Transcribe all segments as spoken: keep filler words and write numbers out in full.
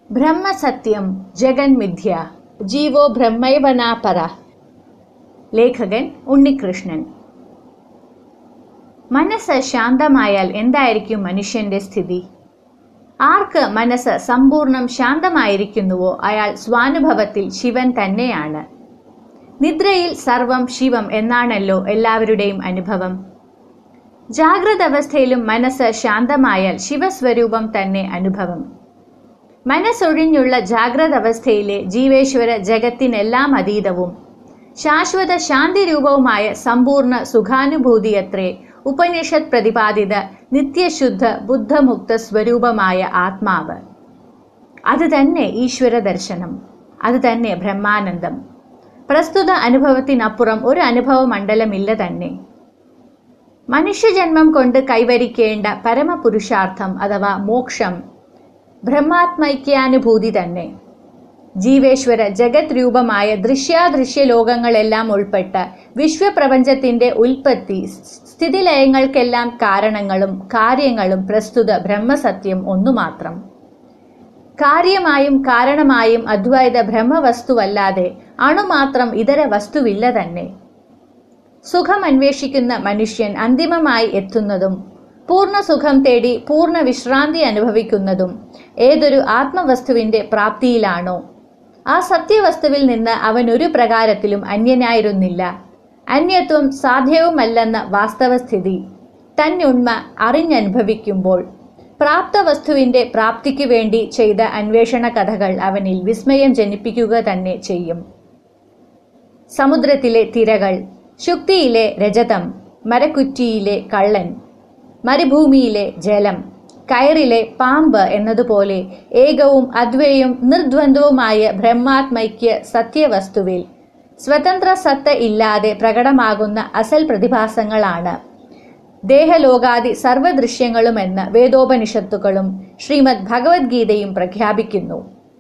ബ്രഹ്മസത്യം ജഗന്മിഥ്യ ജീവോ ബ്രഹ്മൈവനാപര. ലേഖകൻ ഉണ്ണികൃഷ്ണൻ. മനസ്സ് ശാന്തമായാൽ എന്തായിരിക്കും മനുഷ്യന്റെ സ്ഥിതി? ആർക്ക് മനസ്സ് സമ്പൂർണ്ണം ശാന്തമായിരിക്കുന്നുവോ അയാൾ സ്വാനുഭവത്തിൽ ശിവൻ തന്നെയാണ്. നിദ്രയിൽ സർവം ശിവം എന്നാണല്ലോ എല്ലാവരുടെയും അനുഭവം. ജാഗ്രത അവസ്ഥയിലും മനസ്സ് ശാന്തമായാൽ ശിവസ്വരൂപം തന്നെ അനുഭവം. മനസ്സൊഴിഞ്ഞുള്ള ജാഗ്രത അവസ്ഥയിലെ ജീവേശ്വര ജഗത്തിനെല്ലാം അതീതവും ശാശ്വത ശാന്തിരൂപവുമായ സമ്പൂർണ്ണ സുഖാനുഭൂതിയത്രേ ഉപനിഷത്ത് പ്രതിപാദിത നിത്യശുദ്ധ ബുദ്ധമുക്ത സ്വരൂപമായ ആത്മാവ്. അത് തന്നെ ഈശ്വര ദർശനം, അത് തന്നെ ബ്രഹ്മാനന്ദം. പ്രസ്തുത അനുഭവത്തിനപ്പുറം ഒരു അനുഭവ മണ്ഡലമില്ല തന്നെ. മനുഷ്യജന്മം കൊണ്ട് കൈവരിക്കേണ്ട പരമപുരുഷാർത്ഥം അഥവാ മോക്ഷം ബ്രഹ്മാത്മൈക്യാനുഭൂതി തന്നെ. ജീവേശ്വര ജഗത് രൂപമായ ദൃശ്യാദൃശ്യ ലോകങ്ങളെല്ലാം ഉൾപ്പെട്ട വിശ്വപ്രപഞ്ചത്തിന്റെ ഉൽപ്പത്തി സ്ഥിതിലയങ്ങൾക്കെല്ലാം കാരണങ്ങളും കാര്യങ്ങളും പ്രസ്തുത ബ്രഹ്മസത്യം ഒന്നുമാത്രം. കാര്യമായും കാരണമായും അദ്വൈത ബ്രഹ്മവസ്തുവല്ലാതെ അണുമാത്രം ഇതര വസ്തുവില്ല തന്നെ. സുഖം അന്വേഷിക്കുന്ന മനുഷ്യൻ അന്തിമമായി എത്തുന്നതും പൂർണ്ണ സുഖം തേടി പൂർണ്ണ വിശ്രാന്തി അനുഭവിക്കുന്നതും ഏതൊരു ആത്മവസ്തുവിന്റെ പ്രാപ്തിയിലാണോ ആ സത്യവസ്തുവിൽ നിന്ന് അവൻ ഒരു പ്രകാരത്തിലും അന്യനായിരുന്നില്ല. അന്യത്വം സാധ്യവുമല്ലെന്ന വാസ്തവസ്ഥിതി തന്നുണ്മ അറിഞ്ഞനുഭവിക്കുമ്പോൾ പ്രാപ്തവസ്തുവിന്റെ പ്രാപ്തിക്കു വേണ്ടി ചെയ്ത അന്വേഷണ കഥകൾ അവനിൽ വിസ്മയം ജനിപ്പിക്കുക തന്നെ ചെയ്യും. സമുദ്രത്തിലെ തിരകൾ, ശുക്തിയിലെ രജതം, മരക്കുറ്റിയിലെ കള്ളൻ, മരുഭൂമിയിലെ ജലം, കയറിലെ പാമ്പ് എന്നതുപോലെ ഏകവും അദ്വയവും നിർദ്വന്ദ്വവുമായ ബ്രഹ്മാത്മൈക്യ സത്യവസ്തുവിൽ സ്വതന്ത്ര സത്ത ഇല്ലാതെ പ്രകടമാകുന്ന അസൽ പ്രതിഭാസങ്ങളാണ് ദേഹലോകാദി സർവദൃശ്യങ്ങളുമെന്ന് വേദോപനിഷത്തുകളും ശ്രീമദ് ഭഗവത്ഗീതയും പ്രഖ്യാപിക്കുന്നു.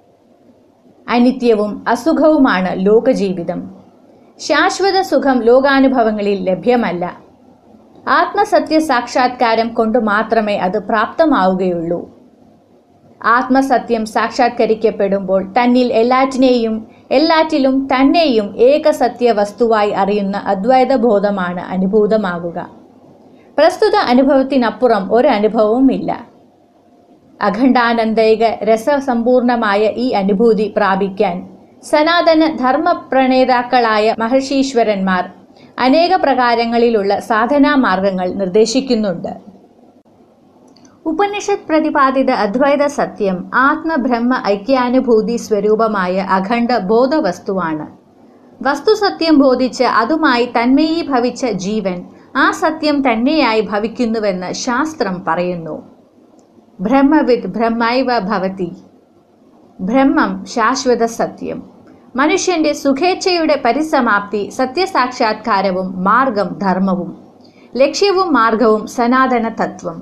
അനിത്യവും അസുഖവുമാണ് ലോകജീവിതം. ശാശ്വത സുഖം ലോകാനുഭവങ്ങളിൽ ലഭ്യമല്ല. ആത്മസത്യ സാക്ഷാത്കാരം കൊണ്ട് മാത്രമേ അത് പ്രാപ്തമാവുകയുള്ളൂ. ആത്മസത്യം സാക്ഷാത്കരിക്കപ്പെടുമ്പോൾ തന്നിൽ എല്ലാറ്റിനെയും എല്ലാറ്റിലും തന്നെയും ഏകസത്യ വസ്തുവായി അറിയുന്ന അദ്വൈത ബോധമാണ് അനുഭൂതമാകുക. പ്രസ്തുത അനുഭവത്തിനപ്പുറം ഒരു അനുഭവവും ഇല്ല. അഖണ്ഡാനന്ദൈക രസസമ്പൂർണമായ ഈ അനുഭൂതി പ്രാപിക്കാൻ സനാതന ധർമ്മപ്രണേതാക്കളായ മഹർഷീശ്വരന്മാർ അനേക പ്രകാരങ്ങളിലുള്ള സാധനാ മാർഗങ്ങൾ നിർദ്ദേശിക്കുന്നുണ്ട്. ഉപനിഷത്ത് പ്രതിപാദിത അദ്വൈത സത്യം ആത്മബ്രഹ്മ ഐക്യാനുഭൂതി സ്വരൂപമായ അഖണ്ഡ ബോധവസ്തുവാണ്. വസ്തുസത്യം ബോധിച്ച് അതുമായി തന്മയീഭവിച്ച ജീവൻ ആ സത്യം തന്നെയായി ഭവിക്കുന്നുവെന്ന് ശാസ്ത്രം പറയുന്നു. ബ്രഹ്മവിദ് ബ്രഹ്മൈവ ഭവതി. ബ്രഹ്മം ശാശ്വത സത്യം. മനുഷ്യന്റെ സുഖേച്ഛയുടെ പരിസമാപ്തി സത്യസാക്ഷാത്കാരവും മാർഗം ധർമ്മവും, ലക്ഷ്യവും മാർഗവും സനാതന തത്വം.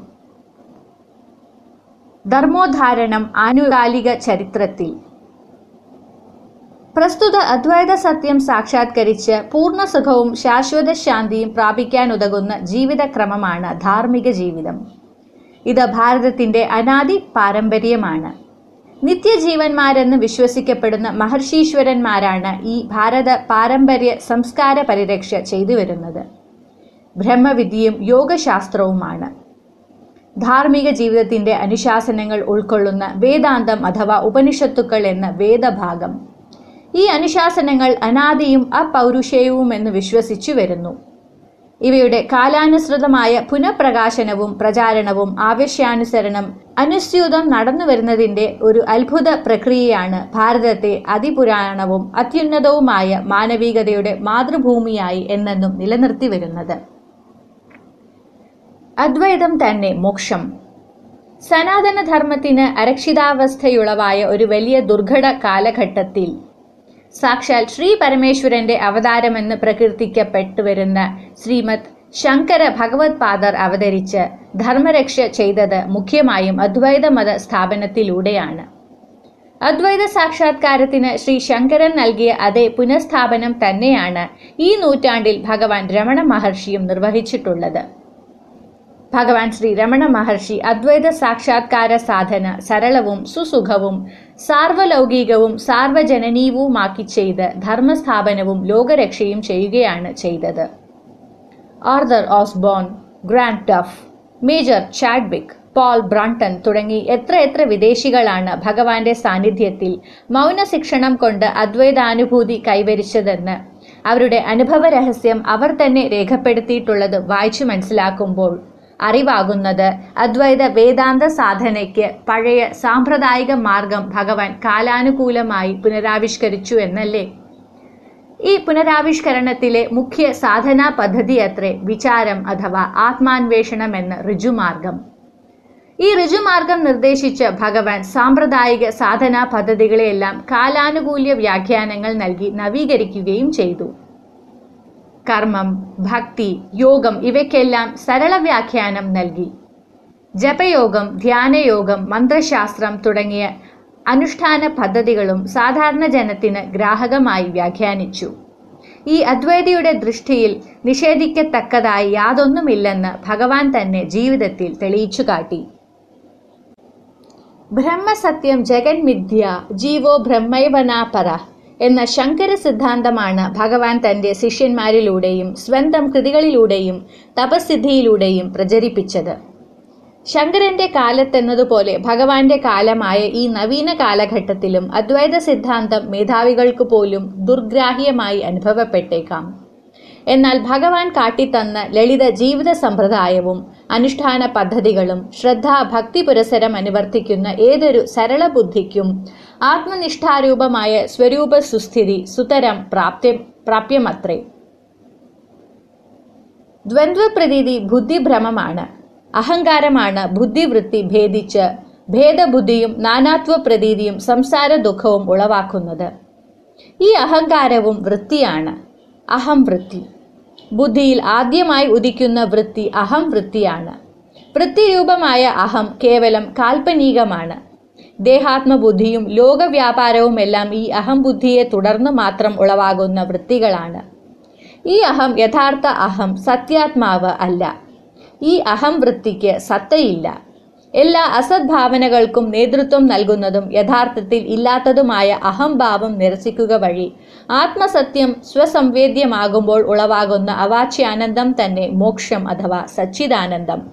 ധർമ്മോദ്ധാരണം ആനുകാലിക ചരിത്രത്തിൽ. പ്രസ്തുത അദ്വൈത സത്യം സാക്ഷാത്കരിച്ച് പൂർണ്ണസുഖവും ശാശ്വത ശാന്തിയും പ്രാപിക്കാനുതകുന്ന ജീവിതക്രമമാണ് ധാർമ്മിക ജീവിതം. ഇത് ഭാരതത്തിന്റെ അനാദി പാരമ്പര്യമാണ്. നിത്യജീവന്മാരെന്ന് വിശ്വസിക്കപ്പെടുന്ന മഹർഷീശ്വരന്മാരാണ് ഈ ഭാരത പാരമ്പര്യ സംസ്കാര പരിരക്ഷ ചെയ്തു വരുന്നത്. ബ്രഹ്മവിദ്യയും യോഗശാസ്ത്രവുമാണ് ധാർമ്മിക ജീവിതത്തിന്റെ അനുശാസനങ്ങൾ ഉൾക്കൊള്ളുന്ന വേദാന്തം അഥവാ ഉപനിഷത്തുക്കൾ എന്ന വേദഭാഗം. ഈ അനുശാസനങ്ങൾ അനാദിയും അപൗരുഷേയവുമെന്ന് വിശ്വസിച്ചു വരുന്നു. ഇവയുടെ കാലാനുസൃതമായ പുനഃപ്രകാശനവും പ്രചാരണവും ആവശ്യാനുസരണം അനുസ്യൂതം നടന്നു വരുന്നതിന്റെ ഒരു അത്ഭുത പ്രക്രിയയാണ് ഭാരതത്തെ അതിപുരാണവും അത്യുന്നതവുമായ മാനവികതയുടെ മാതൃഭൂമിയായി എന്നെന്നും നിലനിർത്തി വരുന്നത്. അദ്വൈതം തന്നെ മോക്ഷം. സനാതനധർമ്മത്തിന് അരക്ഷിതാവസ്ഥയുളവായ ഒരു വലിയ ദുർഘട കാലഘട്ടത്തിൽ സാക്ഷാൽ ശ്രീ പരമേശ്വരന്റെ അവതാരമെന്ന് പ്രകീർത്തിക്കപ്പെട്ടുവരുന്ന ശ്രീമദ് ശങ്കര ഭഗവത് പാദർ അവതരിച്ച് ധർമ്മരക്ഷ ചെയ്തത് മുഖ്യമായും അദ്വൈത മത സ്ഥാപനത്തിലൂടെയാണ്. അദ്വൈത സാക്ഷാത്കാരത്തിന് ശ്രീ ശങ്കരൻ നൽകിയ അതേ പുനഃസ്ഥാപനം തന്നെയാണ് ഈ നൂറ്റാണ്ടിൽ ഭഗവാൻ രമണ മഹർഷിയും നിർവഹിച്ചിട്ടുള്ളത്. ഭഗവാൻ ശ്രീ രമണ മഹർഷി അദ്വൈത സാക്ഷാത്കാര സാധന സരളവും സുസുഖവും സാർവലൗകികവും സാർവജനനീയവുമാക്കി ചെയ്ത് ധർമ്മസ്ഥാപനവും ലോകരക്ഷയും ചെയ്യുകയാണ് ചെയ്തത്. Arthur Osborne, Grant Duff, Major Chadwick, Paul Brunton തുടങ്ങി എത്ര എത്ര വിദേശികളാണ് ഭഗവാന്റെ സാന്നിധ്യത്തിൽ മൗനശിക്ഷണം കൊണ്ട് അദ്വൈതാനുഭൂതി കൈവരിച്ചതെന്ന് അവരുടെ അനുഭവ രഹസ്യം അവർ തന്നെ രേഖപ്പെടുത്തിയിട്ടുള്ളത് വായിച്ചു മനസ്സിലാക്കുമ്പോൾ അറിവാകുന്നത് അദ്വൈത വേദാന്ത സാധനയ്ക്ക് പഴയ സാമ്പ്രദായിക മാർഗം ഭഗവാൻ കാലാനുകൂലമായി പുനരാവിഷ്കരിച്ചു എന്നല്ലേ. ഈ പുനരാവിഷ്കരണത്തിലെ മുഖ്യ സാധനാ പദ്ധതി അത്രേ വിചാരം അഥവാ ആത്മാന്വേഷണം എന്ന ഋജുമാർഗം. ഈ ഋജുമാർഗം നിർദ്ദേശിച്ച ഭഗവാൻ സാമ്പ്രദായിക സാധനാ പദ്ധതികളെയെല്ലാം കാലാനുകൂല്യ വ്യാഖ്യാനങ്ങൾ നൽകി നവീകരിക്കുകയും ചെയ്തു. കർമ്മം, ഭക്തി, യോഗം ഇവയ്ക്കെല്ലാം സരള വ്യാഖ്യാനം നൽകി. ജപയോഗം, ധ്യാനയോഗം, മന്ത്രശാസ്ത്രം തുടങ്ങിയ അനുഷ്ഠാന പദ്ധതികളും സാധാരണ ജനത്തിന് ഗ്രാഹകമായി വ്യാഖ്യാനിച്ചു. ഈ അദ്വൈതിയുടെ ദൃഷ്ടിയിൽ നിഷേധിക്കത്തക്കതായി യാതൊന്നുമില്ലെന്ന് ഭഗവാൻ തന്നെ ജീവിതത്തിൽ തെളിയിച്ചു കാട്ടി. ബ്രഹ്മസത്യം ജഗന്മിഥ്യ ജീവോ ബ്രഹ്മൈവനാപര എന്ന ശങ്കര സിദ്ധാന്തമാണ് ഭഗവാൻ തന്റെ ശിഷ്യന്മാരിലൂടെയും സ്വന്തം കൃതികളിലൂടെയും തപസ്സിദ്ധിയിലൂടെയും പ്രചരിപ്പിച്ചത്. ശങ്കരന്റെ കാലത്തെന്നതുപോലെ ഭഗവാന്റെ കാലമായ ഈ നവീന കാലഘട്ടത്തിലും അദ്വൈത സിദ്ധാന്തം മേധാവികൾക്ക് പോലും ദുർഗ്രാഹ്യമായി അനുഭവപ്പെട്ടേക്കാം. എന്നാൽ ഭഗവാൻ കാട്ടിത്തന്ന ലളിത ജീവിത സമ്പ്രദായവും അനുഷ്ഠാന പദ്ധതികളും ശ്രദ്ധാ ഭക്തി പുരസരം അനുവർത്തിക്കുന്ന ഏതൊരു സരള ബുദ്ധിക്കും ആത്മനിഷ്ഠാരൂപമായ സ്വരൂപ സുസ്ഥിതി സുതരം പ്രാപ്യ പ്രാപ്യമത്രേ. ദ്വന്ദ്വപ്രതീതി ബുദ്ധിഭ്രമമാണ്. അഹങ്കാരമാണ് ബുദ്ധിവൃത്തി ഭേദിച്ച് ഭേദബുദ്ധിയും നാനാത്വ പ്രതീതിയും സംസാര ദുഃഖവും ഉളവാക്കുന്നത്. ഈ അഹങ്കാരവും വൃത്തിയാണ്, അഹം വൃത്തി. ബുദ്ധിയിൽ ആദ്യമായി ഉദിക്കുന്ന വൃത്തി അഹം വൃത്തിയാണ്. വൃത്തിരൂപമായ അഹം കേവലം കാൽപ്പനികമാണ്. ദേഹാത്മബുദ്ധിയും ലോകവ്യാപാരവുമെല്ലാം ഈ അഹംബുദ്ധിയെ തുടർന്ന് മാത്രം ഉളവാകുന്ന വൃത്തികളാണ്. ഈ അഹം യഥാർത്ഥ അഹം, സത്യാത്മാവ് അല്ല. ഈ അഹം വൃത്തിക്ക് സത്തയില്ല. എല്ലാ അസദ്ഭാവനകൾക്കും നേതൃത്വം നൽകുന്നതും യഥാർത്ഥത്തിൽ ഇല്ലാത്തതുമായ അഹംഭാവം നിരസിക്കുക വഴി ആത്മസത്യം സ്വസംവേദ്യമാകുമ്പോൾ ഉളവാകുന്ന അവാച്യാനന്ദം തന്നെ മോക്ഷം അഥവാ സച്ചിദാനന്ദം.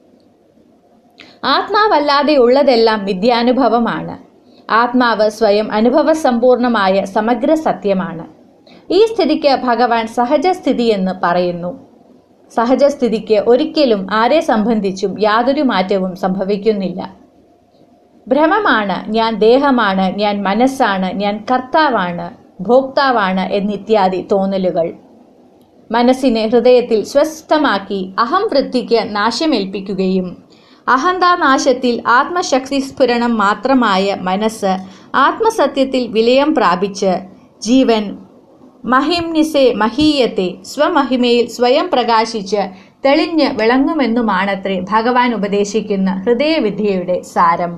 ആത്മാവല്ലാതെയുള്ളതെല്ലാം മിഥ്യാനുഭവമാണ്. ആത്മാവ് സ്വയം അനുഭവസമ്പൂർണമായ സമഗ്ര സത്യമാണ്. ഈ സ്ഥിതിക്ക് ഭഗവാൻ സഹജസ്ഥിതി എന്ന് പറയുന്നു. സഹജസ്ഥിതിക്ക് ഒരിക്കലും ആരെ സംബന്ധിച്ചും യാതൊരു മാറ്റവും സംഭവിക്കുന്നില്ല. ഭ്രമമാണ്, ഞാൻ ദേഹമാണ്, ഞാൻ മനസ്സാണ്, ഞാൻ കർത്താവാണ്, ഭോക്താവാണ് എന്നിത്യാദി തോന്നലുകൾ. മനസ്സിനെ ഹൃദയത്തിൽ സ്വസ്ഥമാക്കി അഹം വൃത്തിക്ക് നാശമേൽപ്പിക്കുകയും അഹന്താനാശത്തിൽ ആത്മശക്തി സ്ഫുരണം മാത്രമായ മനസ്സ് ആത്മസത്യത്തിൽ വിലയം പ്രാപിച്ച് ജീവൻ മഹിംനിസെ മഹീയത്തെ സ്വമഹിമയിൽ സ്വയം പ്രകാശിച്ച് തെളിഞ്ഞ് വിളങ്ങുമെന്നുമാണത്രേ ഭഗവാൻ ഉപദേശിക്കുന്ന ഹൃദയവിദ്യയുടെ സാരം.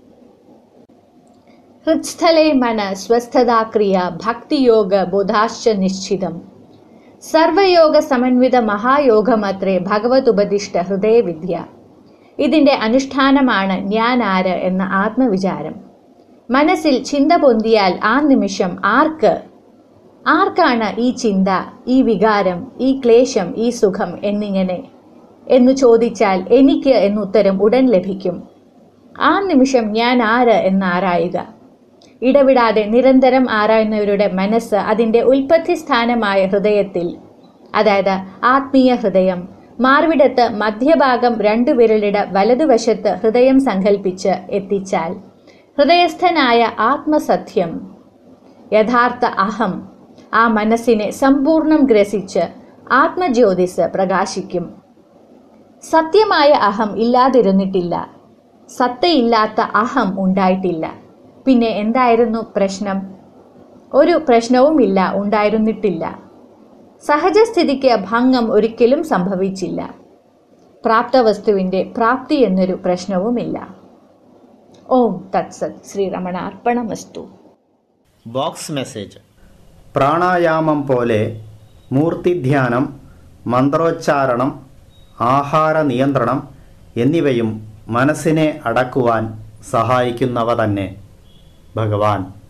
ഹൃത്സ്ഥലേ മന സ്വസ്ഥതാക്രിയ ഭക്തിയോഗ ബോധാശ്ച നിശ്ചിതം. സർവയോഗ സമന്വിത മഹായോഗമത്രേ ഭഗവത് ഉപദിഷ്ട ഹൃദയവിദ്യ. ഇതിൻ്റെ അനുഷ്ഠാനമാണ് ഞാൻ ആര് എന്ന ആത്മവിചാരം. മനസ്സിൽ ചിന്ത പൊന്തിയാൽ ആ നിമിഷം ആർക്ക് ആർക്കാണ് ഈ ചിന്ത, ഈ വികാരം, ഈ ക്ലേശം, ഈ സുഖം എന്നിങ്ങനെ എന്നു ചോദിച്ചാൽ എനിക്ക് എന്നുത്തരം ഉടൻ ലഭിക്കും. ആ നിമിഷം ഞാൻ ആര് എന്നാരായുക. ഇടവിടാതെ നിരന്തരം ആരായുന്നവരുടെ മനസ്സ് അതിൻ്റെ ഉൽപ്പത്തി സ്ഥാനമായ ഹൃദയത്തിൽ, അതായത് ആത്മീയ ഹൃദയം, മാർവിടത്ത് മധ്യഭാഗം രണ്ടു വിരലിട വലതുവശത്ത് ഹൃദയം സങ്കല്പിച്ച് എത്തിച്ചാൽ ഹൃദയസ്ഥനായ ആത്മസത്യം, യഥാർത്ഥ അഹം ആ മനസ്സിനെ സമ്പൂർണം ഗ്രസിച്ച് ആത്മജ്യോതിസ് പ്രകാശിക്കും. സത്യമായ അഹം ഇല്ലാതിരുന്നിട്ടില്ല, സത്തയില്ലാത്ത അഹം ഉണ്ടായിട്ടില്ല. പിന്നെ എന്തായിരുന്നു പ്രശ്നം? ഒരു പ്രശ്നവുമില്ല, ഉണ്ടായിരുന്നിട്ടില്ല. സഹജസ്ഥിതിക്ക് ഭംഗം ഒരിക്കലും സംഭവിച്ചില്ല. പ്രാപ്തവസ്തുവിൻ്റെ പ്രാപ്തി എന്നൊരു പ്രശ്നവുമില്ല. ഓം തത്സത്. ശ്രീരമണ അർപ്പണമസ്തു. Box message. പ്രാണായാമം പോലെ മൂർത്തിധ്യാനം, മന്ത്രോച്ചാരണം, ആഹാര നിയന്ത്രണം എന്നിവയും മനസ്സിനെ അടക്കുവാൻ സഹായിക്കുന്നവ തന്നെ. ഭഗവാൻ